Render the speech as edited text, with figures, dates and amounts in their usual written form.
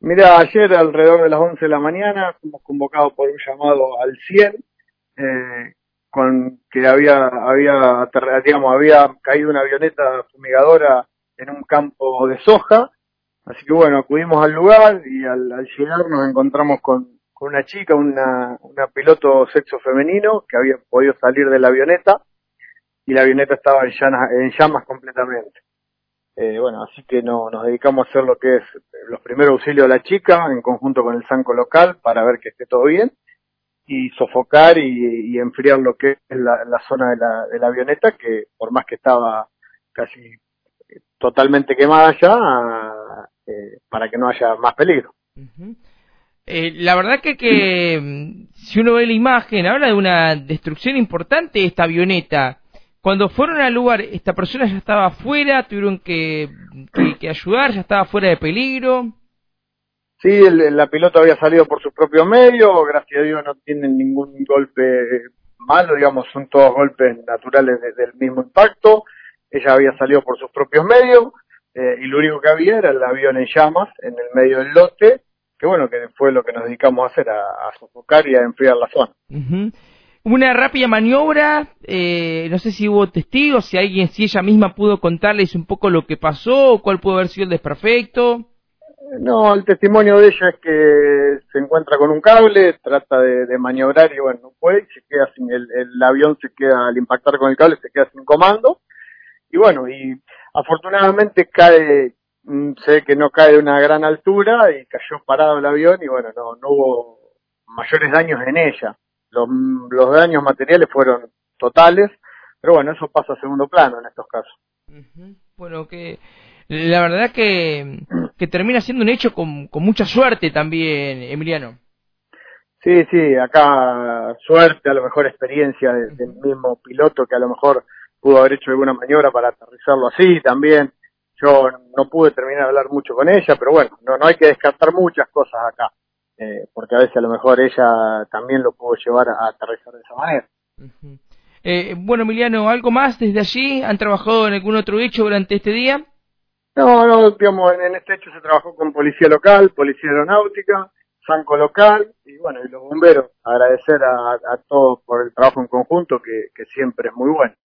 Mira, ayer alrededor de las 11 de la mañana fuimos convocados por un llamado al 100, eh, con que había caído una avioneta fumigadora en un campo de soja. Así que bueno, acudimos al lugar y al llegar nos encontramos con una chica, una piloto sexo femenino que había podido salir de la avioneta, y la avioneta estaba en llamas completamente. Bueno, así que nos dedicamos a hacer lo que es los primeros auxilios a la chica en conjunto con el SANCO local para ver que esté todo bien, y sofocar y enfriar lo que es la zona de la avioneta, que por más que estaba casi totalmente quemada ya, para que no haya más peligro. Ujú. La verdad si uno ve la imagen, habla de una destrucción importante de esta avioneta. Cuando fueron al lugar, esta persona ya estaba afuera, tuvieron que ayudar, ya estaba fuera de peligro. Sí, la pilota había salido por sus propios medios, gracias a Dios no tienen ningún golpe malo, digamos, son todos golpes naturales del mismo impacto. Ella había salido por sus propios medios, y lo único que había era el avión en llamas en el medio del lote, que bueno, que fue lo que nos dedicamos a hacer, a sofocar y a enfriar la zona. Ujú. Una rápida maniobra, no sé si hubo testigos, si ella misma pudo contarles un poco lo que pasó, o cuál pudo haber sido el desperfecto. No, el testimonio de ella es que se encuentra con un cable, trata de maniobrar y bueno, no puede, y se queda sin el avión, se queda al impactar con el cable, se queda sin comando. Y bueno, y afortunadamente se ve que no cae de una gran altura y cayó parado el avión, y bueno, no hubo mayores daños en ella. Los daños materiales fueron totales, pero bueno, eso pasa a segundo plano en estos casos. Ujú. Bueno, la verdad que termina siendo un hecho con mucha suerte también, Emiliano. Sí, sí, acá suerte, a lo mejor experiencia del Ujú. mismo piloto, que a lo mejor pudo haber hecho alguna maniobra para aterrizarlo así también. Yo no pude terminar de hablar mucho con ella, pero bueno, no hay que descartar muchas cosas acá, porque a veces a lo mejor ella también lo pudo llevar a aterrizar de esa manera. Ujú. Bueno, Emiliano, ¿algo más desde allí? ¿Han trabajado en algún otro hecho durante este día? No, digamos, en este hecho se trabajó con policía local, policía aeronáutica, Sanco local y bueno, y los bomberos. Agradecer a todos por el trabajo en conjunto, que siempre es muy bueno.